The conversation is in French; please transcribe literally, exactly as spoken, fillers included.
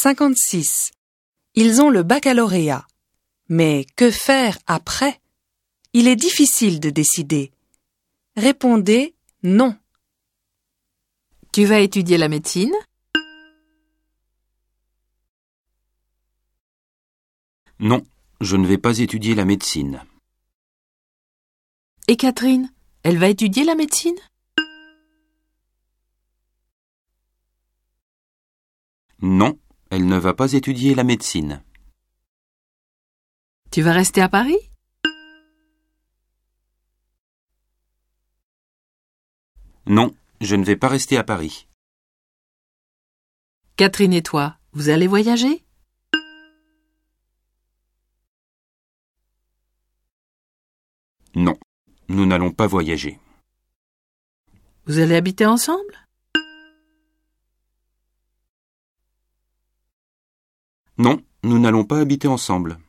cinquante-six. Ils ont le baccalauréat. Mais que faire après? Il est difficile de décider. Répondez non. Tu vas étudier la médecine? Non, je ne vais pas étudier la médecine. Et Catherine, elle va étudier la médecine? Non, elle ne va pas étudier la médecine. Tu vas rester à Paris? Non, je ne vais pas rester à Paris. Catherine et toi, vous allez voyager? Non, nous n'allons pas voyager. Vous allez habiter ensemble? Non, nous n'allons pas habiter ensemble.